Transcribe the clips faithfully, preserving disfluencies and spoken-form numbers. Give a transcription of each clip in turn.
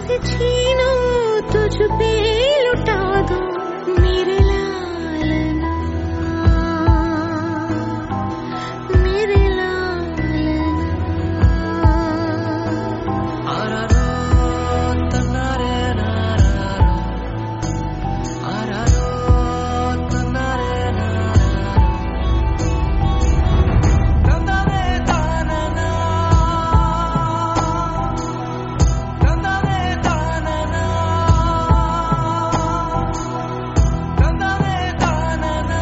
से छीनूं तुझ पे लुटा दूं मेरे लालना, मेरे लालना। आरारो तन्नारे नारारो, आरारो तन्नारे नारारो, तन्नारे तानना, तन्नारे तानना, तन्नारे तानना,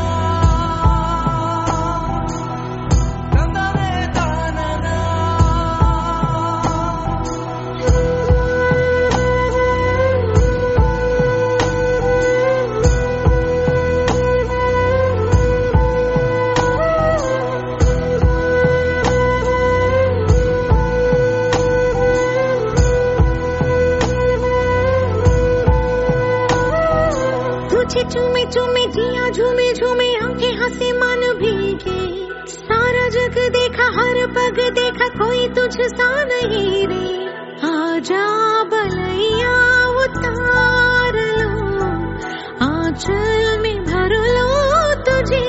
तन्नारे तानना। तुझे चूमे चूमे जिया झूमे झूमे आंखें हंसे मन भीगे, सारा जग देखा हर पग देखा कोई तुझ सा नहीं रे। आजा बलैया उतार लो, आंचल में भर लो तुझे,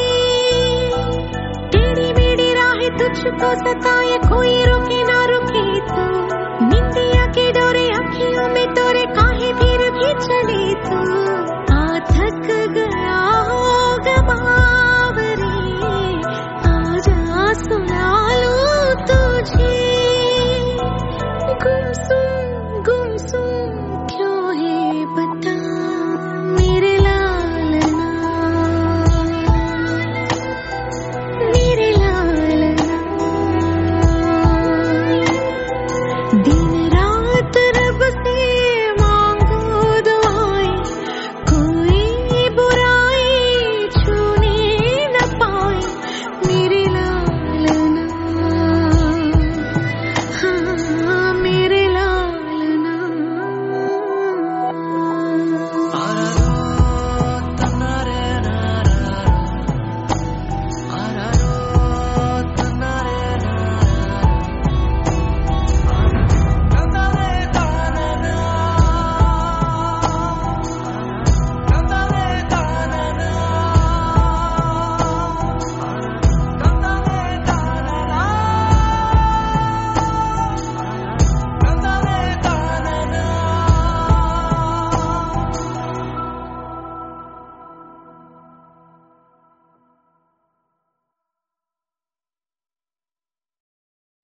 टेढ़ी मेढ़ी राहें तुझको सताए कोई रुके ना रुके तो, निंदिया के डोरे अखियों में तोरे काहे फिर भी चले तू। आ थक गया होगा बावरे, आजा सुना लूं तुझे गुमसुम